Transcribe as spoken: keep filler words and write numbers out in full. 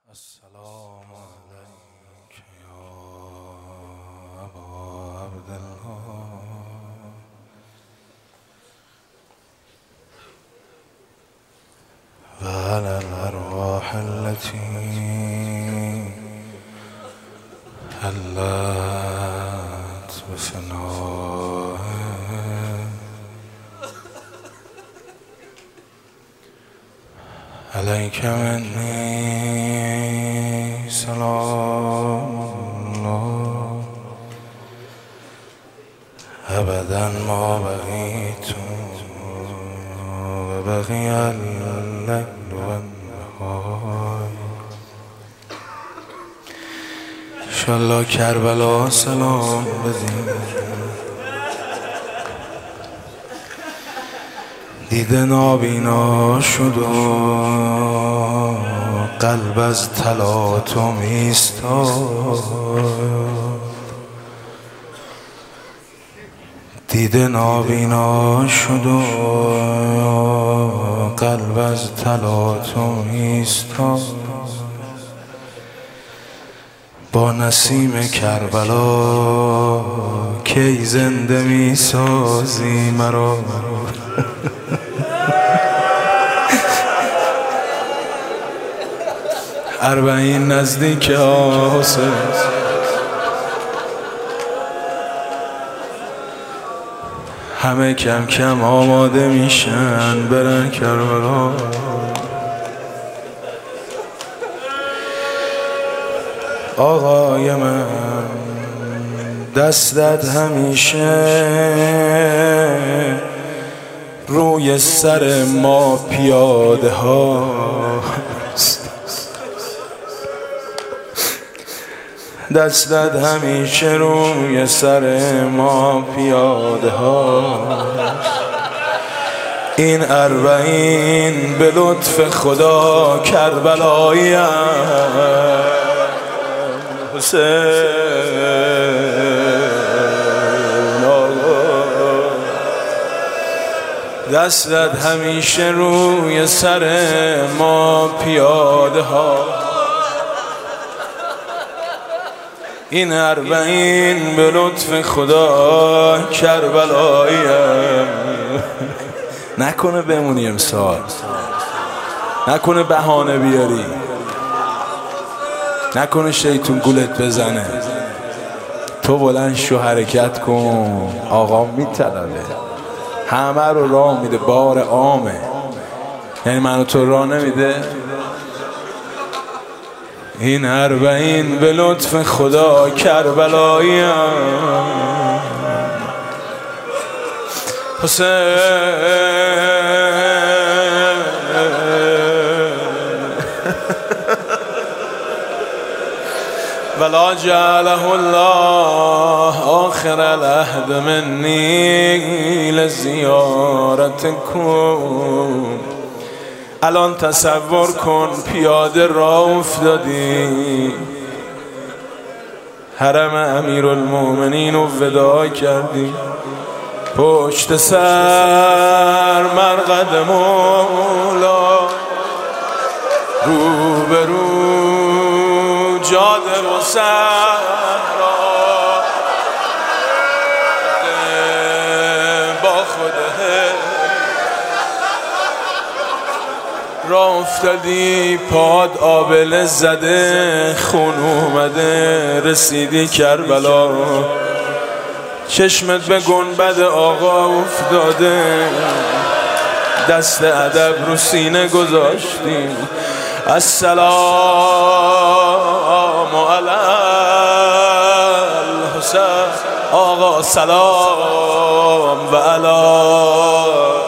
السلام عليك يا أبا عبد الله وعلى الأرواح التي هلت بفنائه عليك مني سلام الله أبدا ما بقيت وبقي الليل والنهار انشالله کربلا سلام بدیم. دیده نابینا شد و قلب از تلاطم ایستاد. دیده نابینا شد و قلب از تلاطم ایستاد. با نسیم کربلا کی زنده می سازی مرا. اربعین نزدیک حسین همه کم کم آماده میشن برن کربلا. آقای من دستت همیشه روی سر ما پیاده ها. دستت همیشه روی سر ما پیاده ها. این اربعین به لطف خدا کربلایی حسین دستت همیشه روی سر ما پیاده ها. این اربعین به لطف خدا کربلاییم. نکنه بمونی امسال، نکنه بهانه بیاری، نکنه شیطون گولت بزنه. تو بلند شو حرکت کن، آقا میطلبه، همه رو راه میده، بار عامه. یعنی منو تو راه نمیده. این اربعین به لطف خدا کربلاییم. حسین ولا جعله الله آخر العهد منی لزیارتکم. الان تصور کن پیاده راه افتادی، حرم امیرالمومنین رو وداع کردی، پشت سر مرقد مولا، رو به رو جاده و صحرا، با خوده راه افتادی، پاد آبله زده، خون اومده، رسیدی کربلا. چشمت به گنبد آقا افتاده، دست ادب رو سینه گذاشتی. السلام علی الحسین، آقا سلام و علی